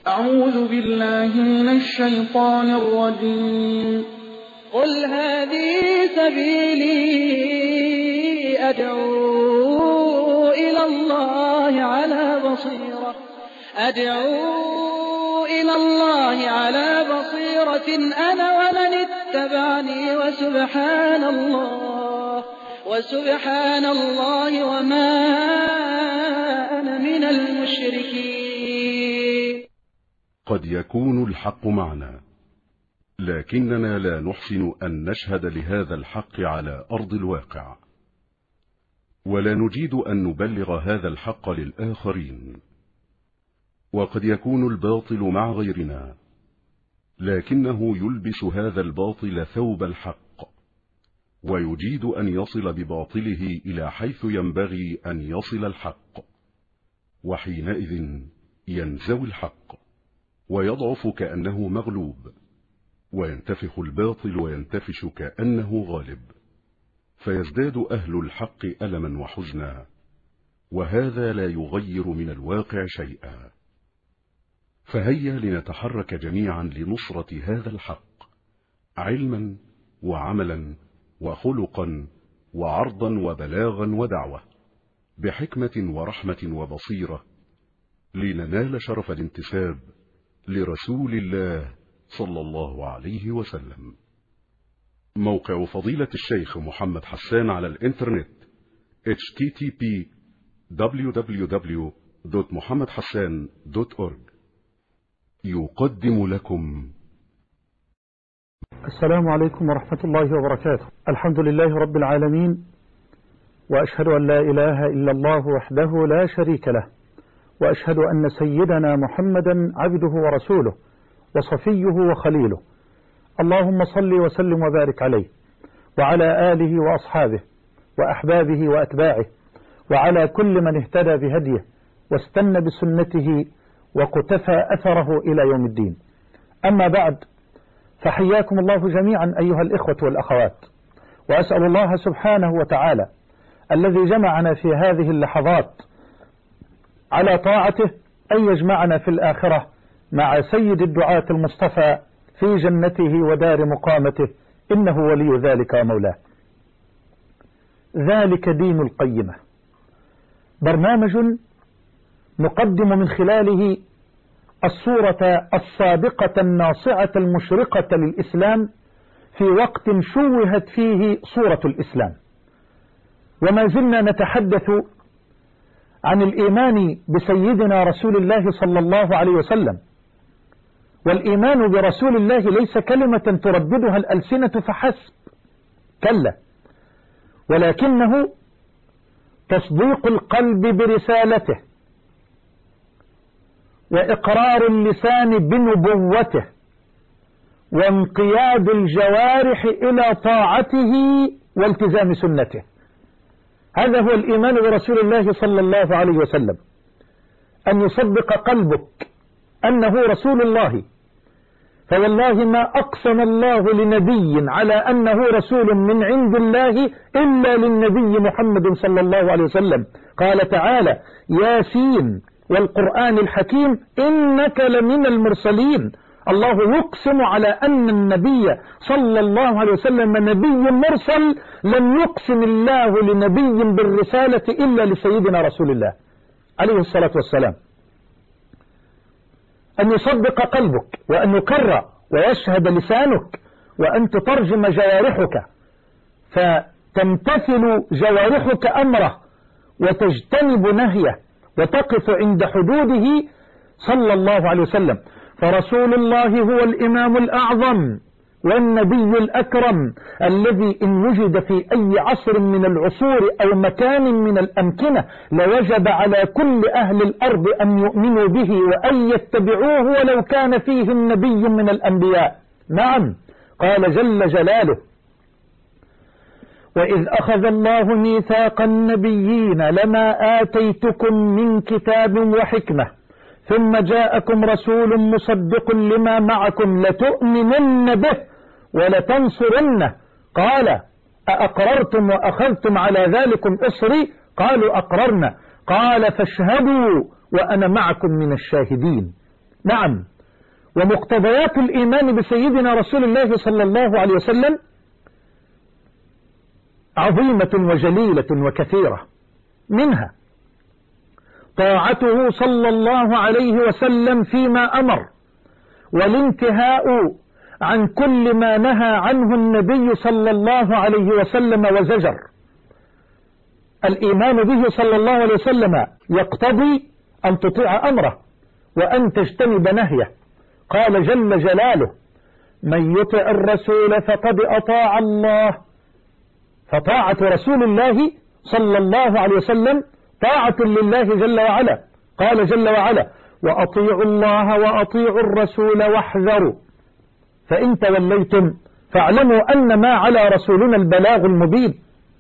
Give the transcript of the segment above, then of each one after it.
أعوذ بالله من الشيطان الرجيم. قل هذه سبيلي أدعو إلى الله على بصيرة أنا ومن اتبعني وسبحان الله وما أنا من المشركين. قد يكون الحق معنا، لكننا لا نحسن أن نشهد لهذا الحق على أرض الواقع، ولا نجيد أن نبلغ هذا الحق للآخرين. وقد يكون الباطل مع غيرنا، لكنه يلبس هذا الباطل ثوب الحق، ويجيد أن يصل بباطله إلى حيث ينبغي أن يصل الحق، وحينئذ ينزوي الحق ويضعف كأنه مغلوب، وينتفخ الباطل وينتفش كأنه غالب، فيزداد أهل الحق ألما وحزنا، وهذا لا يغير من الواقع شيئا. فهيا لنتحرك جميعا لنصرة هذا الحق، علما وعملا وخلقا وعرضا وبلاغا ودعوة، بحكمة ورحمة وبصيرة، لننال شرف الانتساب لرسول الله صلى الله عليه وسلم. موقع فضيلة الشيخ محمد حسان على الإنترنت http://www.muhammadhassan.org يقدم لكم. السلام عليكم ورحمة الله وبركاته. الحمد لله رب العالمين، وأشهد أن لا إله إلا الله وحده لا شريك له، وأشهد أن سيدنا محمدا عبده ورسوله وصفيه وخليله. اللهم صل وسلم وبارك عليه وعلى آله وأصحابه وأحبابه وأتباعه، وعلى كل من اهتدى بهديه واستنى بسنته وقتفى أثره إلى يوم الدين. أما بعد، فحياكم الله جميعا أيها الإخوة والأخوات، وأسأل الله سبحانه وتعالى الذي جمعنا في هذه اللحظات على طاعته أن يجمعنا في الآخرة مع سيد الدعاة المصطفى في جنته ودار مقامته، إنه ولي ذلك ومولاه. ذلك دين القيمة، برنامج نقدم من خلاله الصورة الصادقة الناصعة المشرقة للإسلام في وقت شوهت فيه صورة الإسلام. وما زلنا نتحدث عن الإيمان بسيدنا رسول الله صلى الله عليه وسلم. والإيمان برسول الله ليس كلمة ترددها الألسنة فحسب، كلا، ولكنه تصديق القلب برسالته، وإقرار اللسان بنبوته، وانقياد الجوارح إلى طاعته والتزام سنته. هذا هو الإيمان برسول الله صلى الله عليه وسلم، أن يصدق قلبك أنه رسول الله. فوالله ما أقسم الله لنبي على أنه رسول من عند الله إلا للنبي محمد صلى الله عليه وسلم. قال تعالى: ياسين والقرآن الحكيم إنك لمن المرسلين. الله يقسم على أن النبي صلى الله عليه وسلم نبي مرسل، لم يقسم الله لنبي بالرسالة إلا لسيدنا رسول الله عليه الصلاة والسلام. أن يصدق قلبك، وأن يكرر ويشهد لسانك، وأن تترجم جوارحك فتمتثل جوارحك أمره وتجتنب نهيه وتقف عند حدوده صلى الله عليه وسلم. فرسول الله هو الإمام الأعظم والنبي الأكرم الذي إن وجد في أي عصر من العصور أو مكان من الأمكنة لوجب على كل أهل الأرض أن يؤمنوا به وأن يتبعوه ولو كان فيهم نبي من الأنبياء. نعم، قال جل جلاله: وإذ أخذ الله ميثاق النبيين لما آتيتكم من كتاب وحكمة ثم جاءكم رسول مصدق لما معكم لتؤمنن به ولتنصرنه. قال: أأقررتم وأخذتم على ذلكم إصري؟ قالوا: أقررنا. قال: فاشهدوا وأنا معكم من الشاهدين. نعم. ومقتضيات الإيمان بسيدنا رسول الله صلى الله عليه وسلم عظيمة وجليلة وكثيرة، منها طاعته صلى الله عليه وسلم فيما أمر، والانتهاء عن كل ما نهى عنه النبي صلى الله عليه وسلم وزجر. الإيمان به صلى الله عليه وسلم يقتضي أن تطيع أمره وأن تجتنب نهيه. قال جل جلاله: من يطع الرسول فقد أطاع الله. فطاعة رسول الله صلى الله عليه وسلم طاعة لله جل وعلا. قال جل وعلا: وأطيعوا الله وأطيعوا الرسول واحذروا فإن توليتم فاعلموا أن ما على رسولنا البلاغ المبين.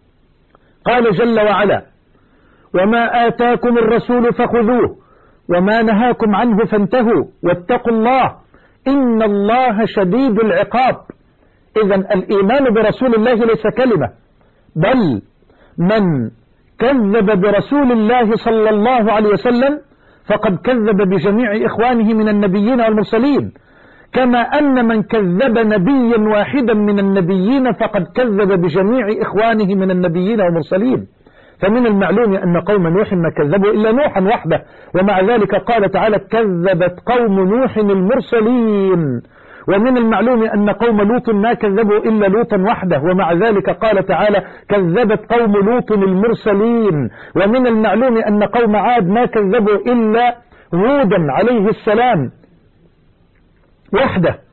قال جل وعلا: وما آتاكم الرسول فخذوه وما نهاكم عنه فانتهوا واتقوا الله إن الله شديد العقاب. إذن الإيمان برسول الله ليس كلمة، بل من كذب برسول الله صلى الله عليه وسلم فقد كذب بجميع إخوانه من النبيين والمرسلين، كما أن من كذب نبيا واحدا من النبيين فقد كذب بجميع إخوانه من النبيين والمرسلين. فمن المعلوم أن قوم نوح ما كذبوا إلا نوحا وحده، ومع ذلك قال تعالى: كذبت قوم نوح المرسلين. ومن المعلوم أن قوم لوط ما كذبوا إلا لوطا وحده، ومع ذلك قال تعالى: كذبت قوم لوط المرسلين. ومن المعلوم أن قوم عاد ما كذبوا إلا هودا عليه السلام وحده،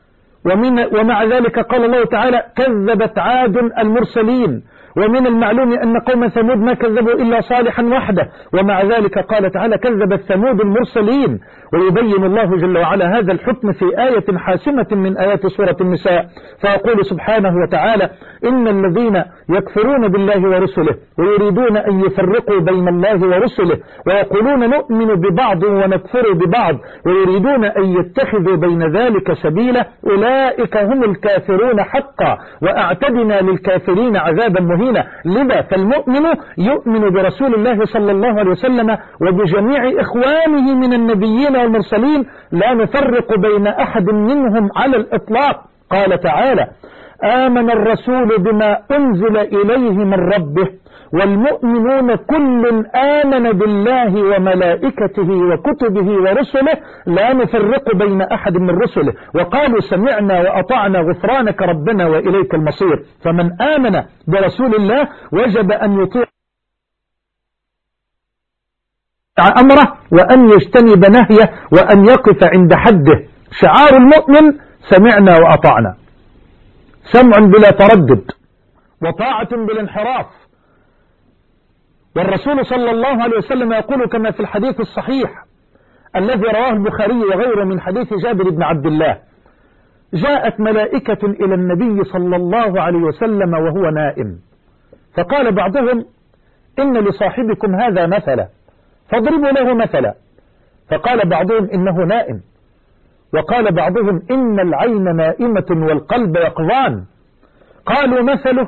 ومع ذلك قال الله تعالى: كذبت عاد المرسلين. ومن المعلوم أن قوم ثمود ما كذبوا إلا صالحا وحده، ومع ذلك قال تعالى: كذبت ثمود المرسلين. ويبين الله جل وعلا هذا الحكم في آية حاسمة من آيات سورة النساء، فيقول سبحانه وتعالى: إن الذين يكفرون بالله ورسله ويريدون أن يفرقوا بين الله ورسله ويقولون نؤمن ببعض ونكفر ببعض ويريدون أن يتخذوا بين ذلك سبيلا أولئك هم الكافرون حقا وأعتدنا للكافرين عذابا مهينا. لذا فالمؤمن يؤمن برسول الله صلى الله عليه وسلم وبجميع إخوانه من النبيين والمرسلين، لا نفرق بين أحد منهم على الإطلاق. قال تعالى: آمن الرسول بما أنزل إليه من ربه والمؤمنون كل آمن بالله وملائكته وكتبه ورسله لا نفرق بين أحد من رسله وقالوا سمعنا وأطعنا غفرانك ربنا وإليك المصير. فمن آمن برسول الله وجب أن يطيع أمره وأن يجتنب نهيه وأن يقف عند حده. شعار المؤمن سمعنا وأطعنا، سمع بلا تردد وطاعة بلا انحراف. والرسول صلى الله عليه وسلم يقول كما في الحديث الصحيح الذي رواه البخاري وغيره من حديث جابر بن عبد الله: جاءت ملائكة إلى النبي صلى الله عليه وسلم وهو نائم، فقال بعضهم: إن لصاحبكم هذا مثلا فاضربوا له مثلا. فقال بعضهم: إنه نائم. وقال بعضهم: إن العين نائمة والقلب يقظان. قالوا: مثله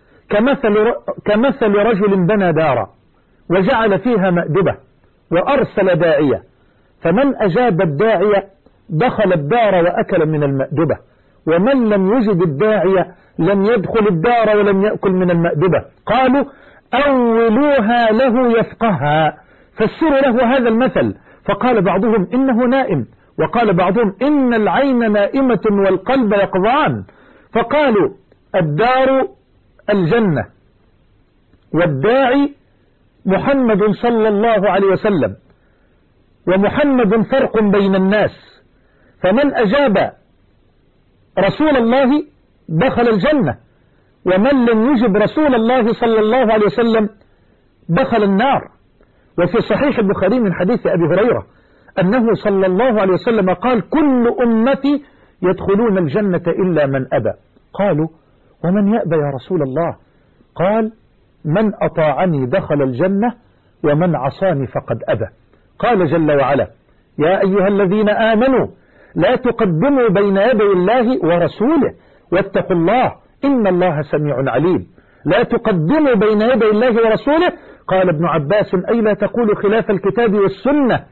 كمثل رجل بنى دارا وجعل فيها مأدبة وأرسل داعية، فمن أجاب الداعية دخل الدار وأكل من المأدبة، ومن لم يجب الداعية لم يدخل الدار ولم يأكل من المأدبة. قالوا: أولوها له يفقهها، فسروا له هذا المثل. فقال بعضهم: إنه نائم. وقال بعضهم: إن العين نائمة والقلب يقظان. فقالوا: الدار الجنة والداعي محمد صلى الله عليه وسلم، ومحمد فرق بين الناس، فمن أجاب رسول الله دخل الجنة، ومن لم يجب رسول الله صلى الله عليه وسلم دخل النار. وفي صحيح البخاري من حديث أبي هريرة أنه صلى الله عليه وسلم قال: كل أمتي يدخلون الجنة إلا من أبى. قالوا: ومن يأبى يا رسول الله؟ قال: من أطاعني دخل الجنة ومن عصاني فقد أبى. قال جل وعلا: يا أيها الذين آمنوا لا تقدموا بين يدي الله ورسوله واتقوا الله إن الله سميع عليم. لا تقدموا بين يدي الله ورسوله. قال ابن عباس: أي لا تقولوا خلاف الكتاب والسنة.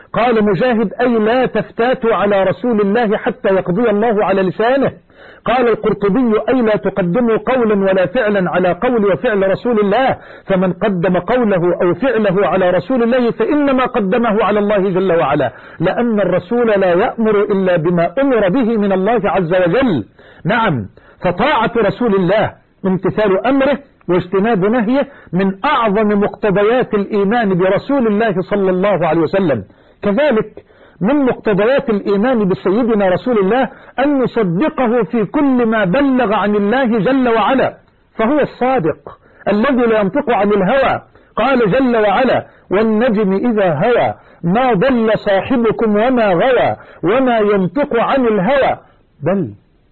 قال مجاهد أي لا تفتاتوا على رسول الله حتى يقضي الله على لسانه. قال القرطبي أي لا تقدموا قولا ولا فعلا على قول وفعل رسول الله، فمن قدم قوله أو فعله على رسول الله فإنما قدمه على الله جل وعلا، لأن الرسول لا يأمر إلا بما أمر به من الله عز وجل. نعم، فطاعة رسول الله امتثال أمره واجتناب نهيه من أعظم مقتضيات الإيمان برسول الله صلى الله عليه وسلم. كذلك من مقتضيات الإيمان بسيدنا رسول الله أن نصدقه في كل ما بلغ عن الله جل وعلا، فهو الصادق الذي لا ينطق عن الهوى. قال جل وعلا: والنجم إذا هوى ما ضل صاحبكم وما غوى وما ينطق عن الهوى، بل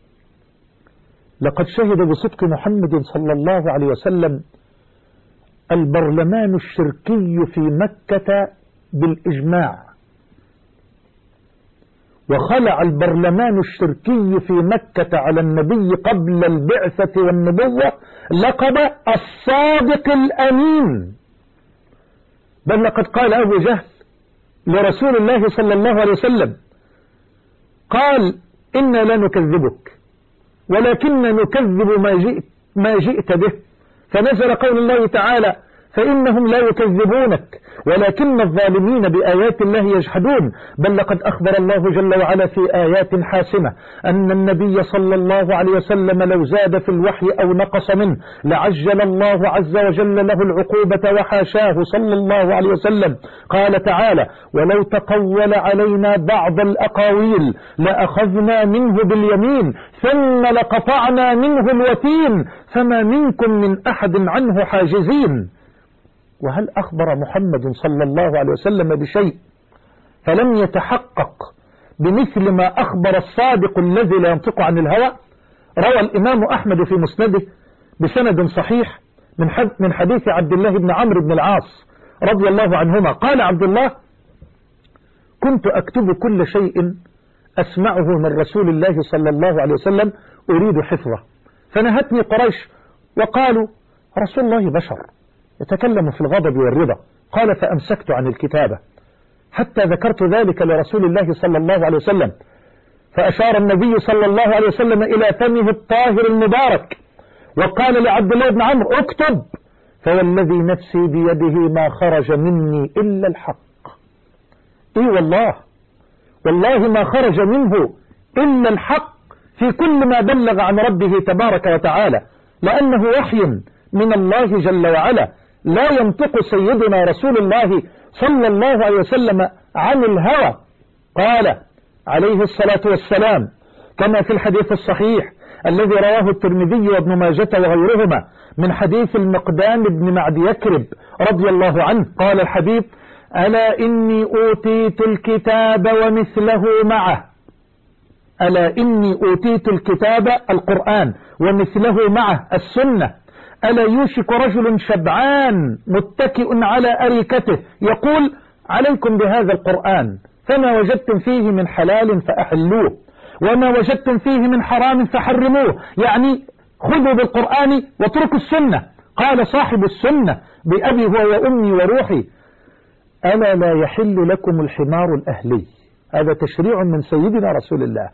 لقد شهد بصدق محمد صلى الله عليه وسلم البرلمان الشركي في مكة بالإجماع، وخلع البرلمان الشركي في مكة على النبي قبل البعثة والنبوة لقب الصادق الأمين. بل لقد قال أبو جهل لرسول الله صلى الله عليه وسلم، قال: إنا لا نكذبك ولكننا نكذب ما جئت به. فنزل قول الله تعالى: فإنهم لا يكذبونك ولكن الظالمين بآيات الله يجحدون. بل لقد أخبر الله جل وعلا في آيات حاسمة أن النبي صلى الله عليه وسلم لو زاد في الوحي أو نقص منه لعجل الله عز وجل له العقوبة وحاشاه صلى الله عليه وسلم. قال تعالى: ولو تقول علينا بعض الأقاويل لأخذنا منه باليمين ثم لقطعنا منه الوتين فما منكم من أحد عنه حاجزين. وهل أخبر محمد صلى الله عليه وسلم بشيء فلم يتحقق بمثل ما أخبر الصادق الذي لا ينطق عن الهوى؟ روى الإمام أحمد في مسنده بسند صحيح من حديث عبد الله بن عمرو بن العاص رضي الله عنهما. قال عبد الله: كنت أكتب كل شيء أسمعه من رسول الله صلى الله عليه وسلم أريد حفظه، فنهتني قريش وقالوا: رسول الله بشر يتكلم في الغضب والرضا. قال: فأمسكت عن الكتابة حتى ذكرت ذلك لرسول الله صلى الله عليه وسلم، فأشار النبي صلى الله عليه وسلم إلى فمه الطاهر المبارك وقال لعبد الله بن عمرو: اكتب، فوالذي نفسي بيده ما خرج مني إلا الحق. إيه والله ما خرج منه إلا الحق في كل ما بلغ عن ربه تبارك وتعالى، لأنه وحي من الله جل وعلا. لا ينطق سيدنا رسول الله صلى الله عليه وسلم عن الهوى. قال عليه الصلاة والسلام كما في الحديث الصحيح الذي رواه الترمذي وابن ماجة وغيرهما من حديث المقدام بن معد يكرب رضي الله عنه، قال الحبيب: ألا إني أوتيت الكتاب ومثله معه. ألا إني أوتيت الكتاب القرآن ومثله معه السنة. ألا يوشك رجل شبعان متكئ على أريكته يقول: عليكم بهذا القرآن، فما وجدتم فيه من حلال فأحلوه وما وجدتم فيه من حرام فحرموه، يعني خذوا بالقرآن واتركوا السنة. قال صاحب السنة بأبي هو وأمي وروحي: ألا لا يحل لكم الحمار الأهلي. هذا تشريع من سيدنا رسول الله.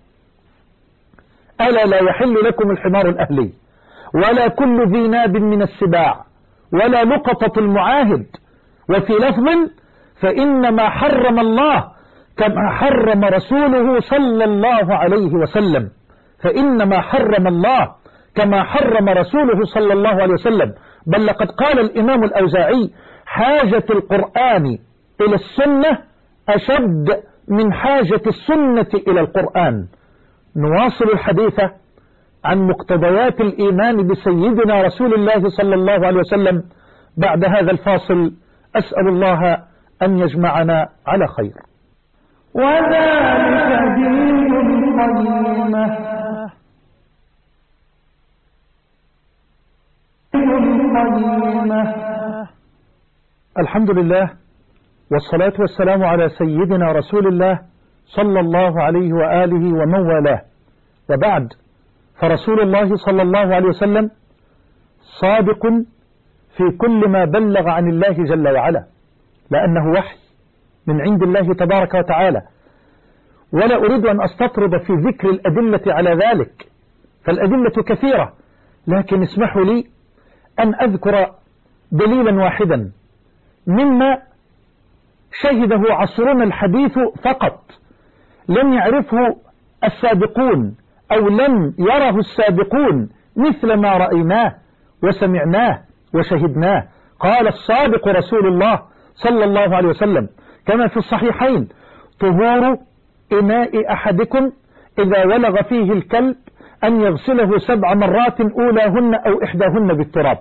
ألا لا يحل لكم الحمار الأهلي ولا كل ذي ناب من السباع ولا لقطة المعاهد. وفي لفظ: فإنما حرم الله كما حرم رسوله صلى الله عليه وسلم. فإنما حرم الله كما حرم رسوله صلى الله عليه وسلم. بل لقد قال الإمام الأوزاعي: حاجة القرآن إلى السنة أشد من حاجة السنة إلى القرآن. نواصل الحديث عن مقتضيات الإيمان بسيدنا رسول الله صلى الله عليه وسلم بعد هذا الفاصل. أسأل الله أن يجمعنا على خير. وذلك دين القيمة. الحمد لله والصلاة والسلام على سيدنا رسول الله صلى الله عليه وآله ومن والاه، وبعد، فرسول الله صلى الله عليه وسلم صادق في كل ما بلغ عن الله جل وعلا، لأنه وحي من عند الله تبارك وتعالى، ولا أريد أن أستطرد في ذكر الأدلة على ذلك، فالأدلة كثيرة، لكن اسمحوا لي أن أذكر دليلا واحدا مما شهده عصرنا الحديث فقط، لم يعرفه السابقون أو لم يره السابقون مثل ما رأيناه وسمعناه وشهدناه. قال الصادق رسول الله صلى الله عليه وسلم كما في الصحيحين: طهور إناء أحدكم إذا ولغ فيه الكلب أن يغسله 7 مرات أولاهن أو إحداهن بالتراب.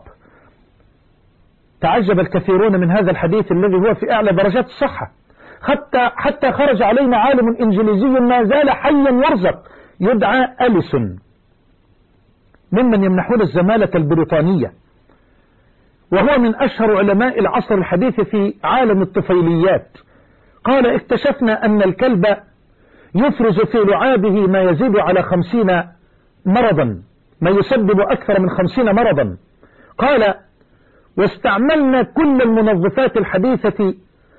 تعجب الكثيرون من هذا الحديث الذي هو في أعلى درجات الصحة، حتى خرج علينا عالم إنجليزي ما زال حيا يرزق يدعى أليسون، ممن يمنحون الزمالة البريطانية، وهو من أشهر علماء العصر الحديث في عالم الطفيليات. قال: اكتشفنا أن الكلب يفرز في لعابه ما يزيد على 50 مرضا، ما يسبب أكثر من 50 مرضا. قال: واستعملنا كل المنظفات الحديثة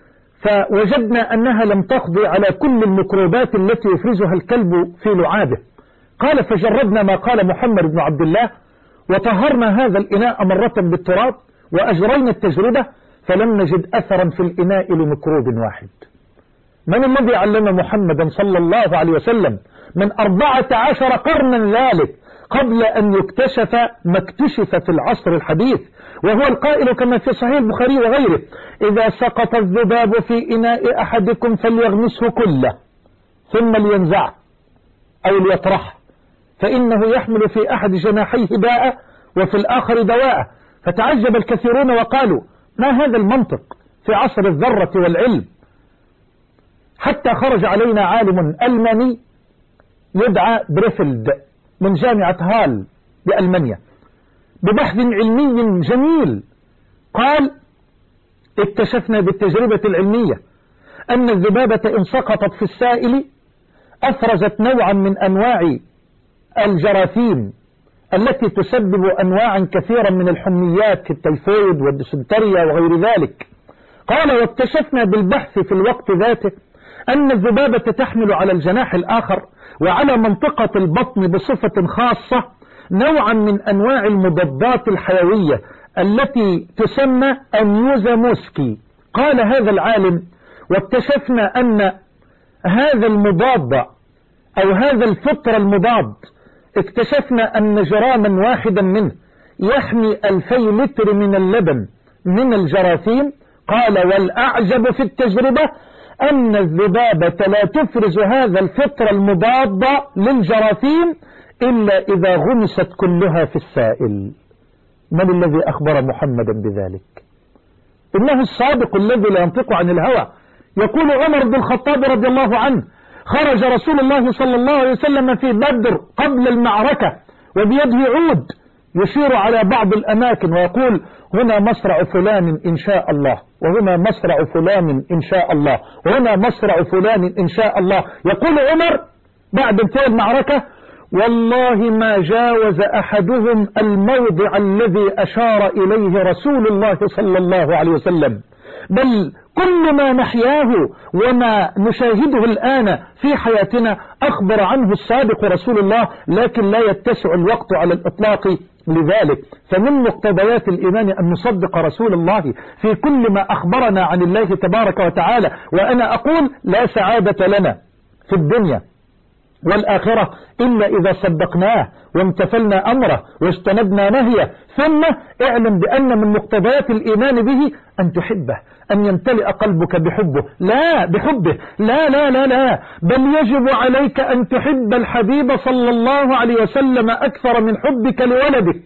فوجدنا أنها لم تقضي على كل الميكروبات التي يفرزها الكلب في لعابه. قال: فجربنا ما قال محمد بن عبد الله وطهرنا هذا الإناء مرة بالتراب وأجرينا التجربة فلم نجد أثرا في الإناء لميكروب واحد. من الذي علم محمدا صلى الله عليه وسلم من 14 قرنا ذلك قبل أن يكتشف ما اكتشف في العصر الحديث؟ وهو القائل كما في صحيح البخاري وغيره: إذا سقط الذباب في إناء أحدكم فليغمسه كله ثم لينزعه أو ليطرحه، فإنه يحمل في أحد جناحيه داء وفي الآخر دواء. فتعجب الكثيرون وقالوا: ما هذا المنطق في عصر الذرة والعلم؟ حتى خرج علينا عالم ألماني يدعى بريفلد من جامعة هال بألمانيا ببحث علمي جميل. قال: اكتشفنا بالتجربة العلمية أن الذبابة إن سقطت في السائل أفرزت نوعا من أنواع الجراثيم التي تسبب أنواعا كثيرا من الحميات كالتيفويد والديسنتريا وغير ذلك. قال: واكتشفنا بالبحث في الوقت ذاته أن الذبابة تحمل على الجناح الآخر وعلى منطقة البطن بصفة خاصة نوعا من أنواع المضادات الحيوية التي تسمى أنيوزاموسكي. قال هذا العالم: واكتشفنا أن هذا المضاد أو هذا الفطر المضاد اكتشفنا أن جراما واحدا منه يحمي 2000 لتر من اللبن من الجراثيم. قال: والأعجب في التجربة أن الذبابة لا تفرز هذا الفطر المضاد للجراثيم إلا إذا غمست كلها في السائل. من الذي أخبر محمدا بذلك؟ إنه الصادق الذي لا ينطق عن الهوى. يقول عمر بن الخطاب رضي الله عنه: خرج رسول الله صلى الله عليه وسلم في بدر قبل المعركة وبيده عود يشير على بعض الأماكن ويقول: هنا مصرع فلان إن شاء الله، وهنا مصرع فلان إن شاء الله، وهنا مصرع فلان إن شاء الله. يقول عمر بعد انتهاء المعركة: والله ما جاوز أحدهم الموضع الذي أشار إليه رسول الله صلى الله عليه وسلم، بل كل ما نحياه وما نشاهده الآن في حياتنا أخبر عنه الصادق رسول الله، لكن لا يتسع الوقت على الإطلاق لذلك. فمن مقتضيات الإيمان أن نصدق رسول الله في كل ما أخبرنا عن الله تبارك وتعالى. وأنا أقول: لا سعادة لنا في الدنيا والآخرة إلا إذا صدقناه وامتثلنا أمره واجتنبنا نهيه. ثم اعلم بأن من مقتضيات الإيمان به أن تحبه، أن يمتلئ قلبك بحبه، لا بحبه، لا لا لا لا، بل يجب عليك أن تحب الحبيب صلى الله عليه وسلم أكثر من حبك لولدك،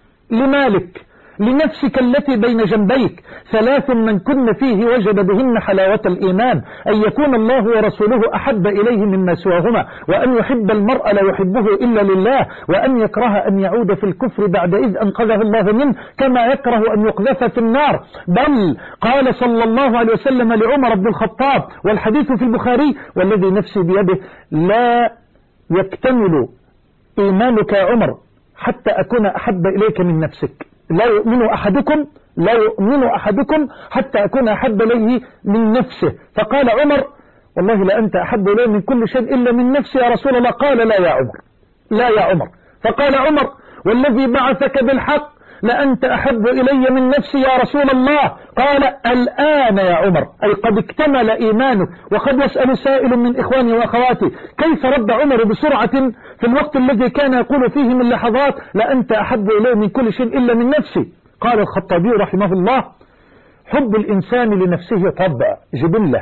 لمالك، لنفسك التي بين جنبيك. 3 من كن فيه وجد بهن حلاوة الإيمان: أن يكون الله ورسوله أحب إليه مما سواهما، وأن يحب المرء لا يحبه إلا لله، وأن يكره أن يعود في الكفر بعد إذ أنقذه الله منه كما يكره أن يقذف في النار. بل قال صلى الله عليه وسلم لعمر بن الخطاب، والحديث في البخاري: والذي نفسي بيده لا يكتمل إيمانك يا عمر حتى أكون أحب إليك من نفسك. لا يؤمن أحدكم حتى أكون أحب إليه من نفسه. فقال عمر: والله لأنت أحب إليه من كل شيء إلا من نفسي يا رسول الله. قال: لا يا عمر. فقال عمر: والذي بعثك بالحق لأنت أحب إلي من نفسي يا رسول الله. قال: الآن يا عمر، أي قد اكتمل إيمانك. وقد يسأل سائل من إخواني وأخواتي: كيف رد عمر بسرعة في الوقت الذي كان يقول فيه من لحظات: لأنت أحب إلي من كل شيء إلا من نفسي؟ قال الخطابي رحمه الله: حب الإنسان لنفسه طبع جبلة،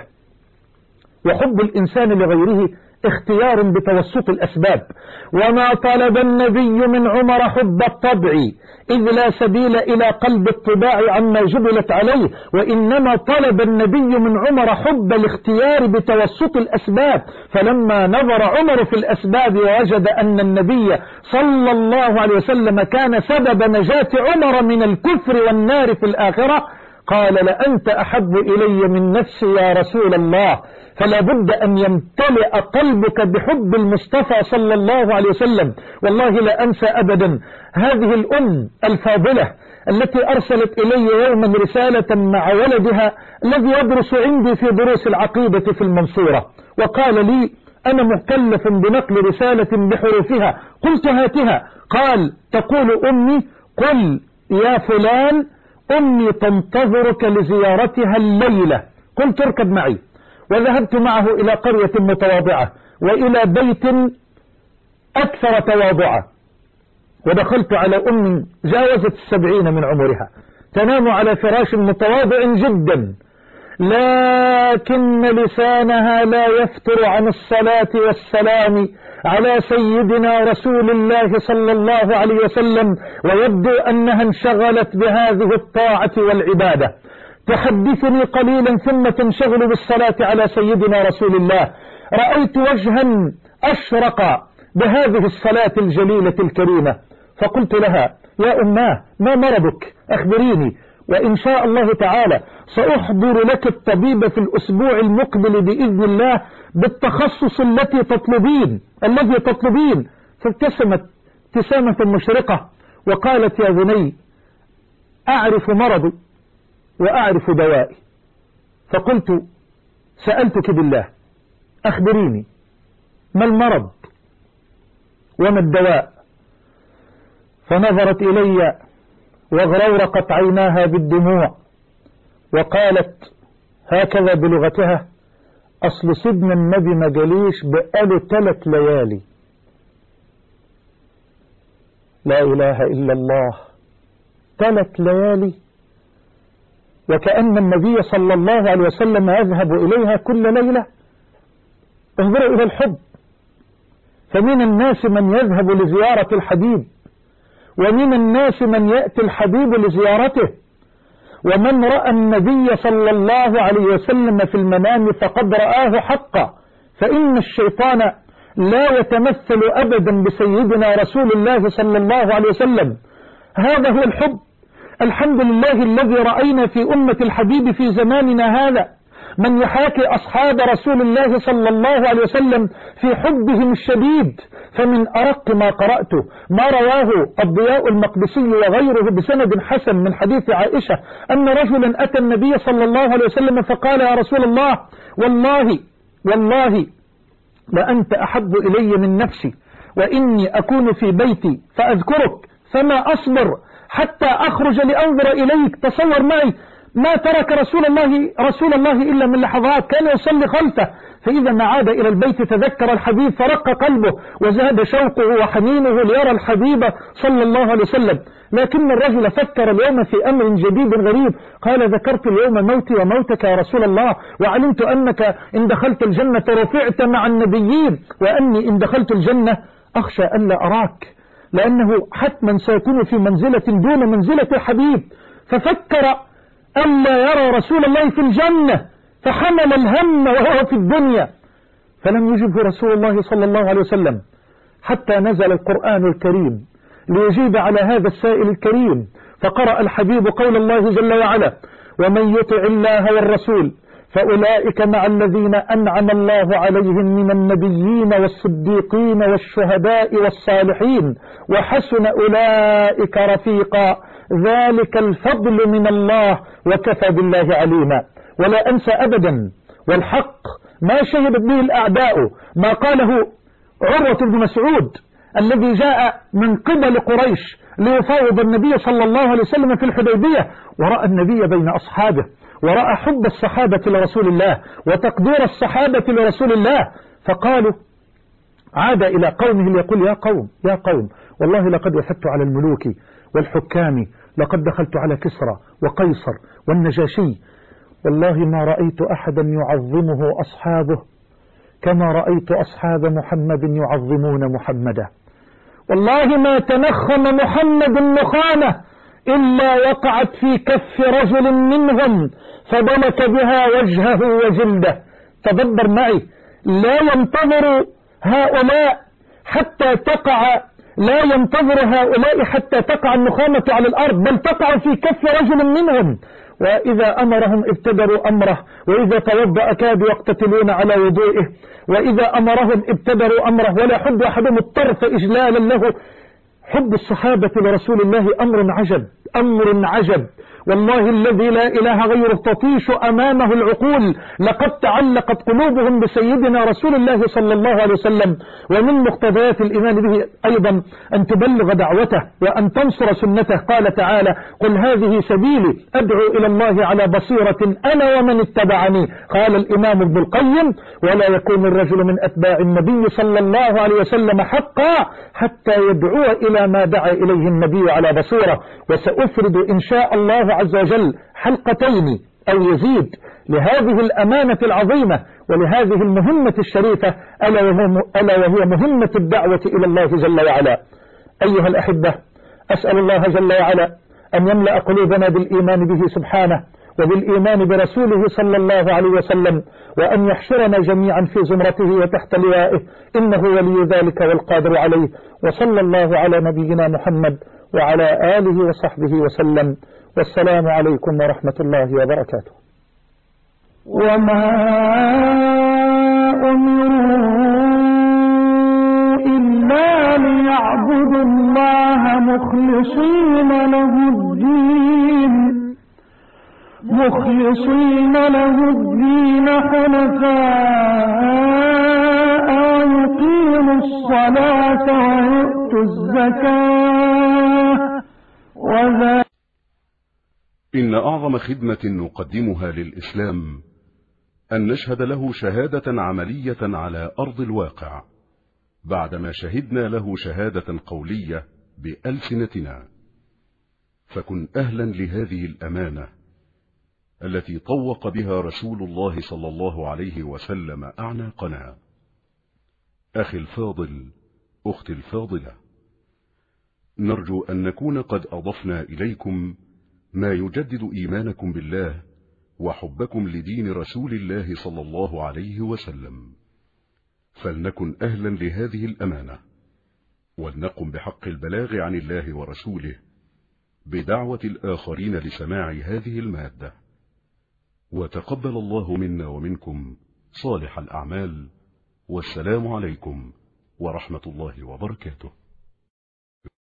وحب الإنسان لغيره اختيار بتوسط الأسباب. وما طلب النبي من عمر حب الطبع، إذ لا سبيل إلى قلب الطباع عما جبلت عليه، وإنما طلب النبي من عمر حب الاختيار بتوسط الأسباب. فلما نظر عمر في الأسباب ووجد أن النبي صلى الله عليه وسلم كان سبب نجاة عمر من الكفر والنار في الآخرة، قال: لأنت أحب إلي من نفسي يا رسول الله. فلا بد أن يمتلئ قلبك بحب المصطفى صلى الله عليه وسلم. والله لا أنسى أبدا هذه الأم الفاضلة التي أرسلت إلي يوما رسالة مع ولدها الذي يدرس عندي في دروس العقيدة في المنصورة، وقال لي: أنا مكلف بنقل رسالة بحروفها. قلت: هاتها. قال: تقول أمي: قل يا فلان أمي تنتظرك لزيارتها الليلة. قلت: اركب معي. وذهبت معه إلى قرية متواضعة وإلى بيت أكثر تواضعا، ودخلت على أم جاوزت 70 من عمرها، تنام على فراش متواضع جدا، لكن لسانها لا يفتر عن الصلاة والسلام على سيدنا رسول الله صلى الله عليه وسلم، ويبدو أنها انشغلت بهذه الطاعة والعبادة. تحدثني قليلا ثم تنشغل بالصلاة على سيدنا رسول الله. رأيت وجها أشرق بهذه الصلاة الجليلة الكريمة، فقلت لها: يا أماه، ما مرضك؟ أخبريني، وإن شاء الله تعالى سأحضر لك الطبيب في الأسبوع المقبل بإذن الله بالتخصص الذي تطلبين. فابتسمت ابتسامة مشرقة وقالت: يا بني، أعرف مرضي وأعرف دوائي. فقلت: سألتك بالله، أخبريني ما المرض وما الدواء؟ فنظرت إلي وغرورقت عيناها بالدموع وقالت هكذا بلغتها: أصل سيدنا النبي ما جاليش بقاله 3 ليالي. لا إله إلا الله، 3 ليالي، وكأن النبي صلى الله عليه وسلم يذهب إليها كل ليلة. انظروا إلى الحب، فمن الناس من يذهب لزيارة الحبيب، ومن الناس من يأتي الحبيب لزيارته. ومن رأى النبي صلى الله عليه وسلم في المنام فقد رآه حقا، فإن الشيطان لا يتمثل أبدا بسيدنا رسول الله صلى الله عليه وسلم. هذا هو الحب. الحمد لله الذي رأينا في أمة الحبيب في زماننا هذا من يحاكي أصحاب رسول الله صلى الله عليه وسلم في حبهم الشديد. فمن أرق ما قرأته ما رواه الضياء المقدسي وغيره بسند حسن من حديث عائشة أن رجلا أتى النبي صلى الله عليه وسلم فقال: يا رسول الله، والله لأنت أحب إلي من نفسي، وإني أكون في بيتي فأذكرك فما أصبر حتى أخرج لأنظر إليك. تصور معي ما ترك رسول الله إلا من لحظات، كان يصلي خلفه، فإذا ما عاد إلى البيت تذكر الحبيب فرق قلبه وزاد شوقه وحنينه ليرى الحبيب صلى الله عليه وسلم. لكن الرجل فكر اليوم في أمر جديد غريب، قال: ذكرت اليوم موتي وموتك يا رسول الله، وعلمت أنك إن دخلت الجنة رفعت مع النبيين، وأني إن دخلت الجنة أخشى ألا أراك، لأنه حتما سيكون في منزلة دون منزلة الحبيب. ففكر ألا يرى رسول الله في الجنة، فحمل الهم وهو في الدنيا، فلم يجبه رسول الله صلى الله عليه وسلم حتى نزل القرآن الكريم ليجيب على هذا السائل الكريم. فقرأ الحبيب قول الله جل وعلا: ومن يطع الله والرسول فأولئك مع الذين أنعم الله عليهم من النبيين والصديقين والشهداء والصالحين وحسن أولئك رفيقا ذلك الفضل من الله وكفى بالله عليما. ولا أنسى أبدا والحق ما شهدت به الأعداء ما قاله عروة بن مسعود الذي جاء من قبل قريش ليفاوض النبي صلى الله عليه وسلم في الحديبية، ورأى النبي بين أصحابه، ورأى حب الصحابة لرسول الله وتقدير الصحابة لرسول الله، فقالوا عاد إلى قومه ليقول يا قوم والله لقد وفدت على الملوك والحكام، لقد دخلت على كسرى وقيصر والنجاشي، والله ما رأيت أحدا يعظمه أصحابه كما رأيت أصحاب محمد يعظمون محمدا، والله ما تنخم محمد نخامة إلا وقعت في كف رجل منهم فضلك بها وجهه وجلده. تدبر معي، لا ينتظر هؤلاء حتى تقع النخامة على الأرض، بل تقع في كف رجل منهم، وإذا أمرهم ابتدروا أمره، وإذا توضأ كادوا يقتتلون على وضوئه، وإذا أمرهم ابتدروا أمره، ولا حد أحدهم الطرف إجلالا له. حب الصحابة لرسول الله أمر عجب والله الذي لا إله غيره تطيش أمامه العقول. لقد تعلقت قلوبهم بسيدنا رسول الله صلى الله عليه وسلم. ومن مقتضيات الإيمان به أيضا أن تبلغ دعوته وأن تنصر سنته. قال تعالى: قل هذه سبيلي أدعو إلى الله على بصيرة أنا ومن اتبعني. قال الإمام ابن القيم: ولا يكون الرجل من أتباع النبي صلى الله عليه وسلم حقا حتى يدعو إلى ما دعا إليه النبي على بصيرة. وسأفرد إن شاء الله عز وجل حلقتين أو يزيد لهذه الأمانة العظيمة ولهذه المهمة الشريفة، ألا وهي مهمة الدعوة إلى الله جل وعلا. أيها الأحبة، أسأل الله جل وعلا أن يملأ قلوبنا بالإيمان به سبحانه وبالإيمان برسوله صلى الله عليه وسلم، وأن يحشرنا جميعا في زمرته وتحت لوائه، إنه ولي ذلك والقادر عليه. وصلى الله على نبينا محمد وعلى آله وصحبه وسلم، والسلام عليكم ورحمة الله وبركاته. وما أمروا إلا ليعبدوا الله مخلصين له الدين حنفاء ويقيموا الصلاة ويؤتوا الزكاة وذلك. إن أعظم خدمة نقدمها للإسلام أن نشهد له شهادة عملية على أرض الواقع بعدما شهدنا له شهادة قولية بألسنتنا. فكن أهلا لهذه الأمانة التي طوق بها رسول الله صلى الله عليه وسلم أعناقنا. أخي الفاضل، أختي الفاضلة، نرجو أن نكون قد أضفنا إليكم ما يجدد إيمانكم بالله وحبكم لدين رسول الله صلى الله عليه وسلم. فلنكن أهلا لهذه الأمانة، ولنقم بحق البلاغ عن الله ورسوله بدعوة الآخرين لسماع هذه المادة. وتقبل الله منا ومنكم صالح الأعمال، والسلام عليكم ورحمة الله وبركاته.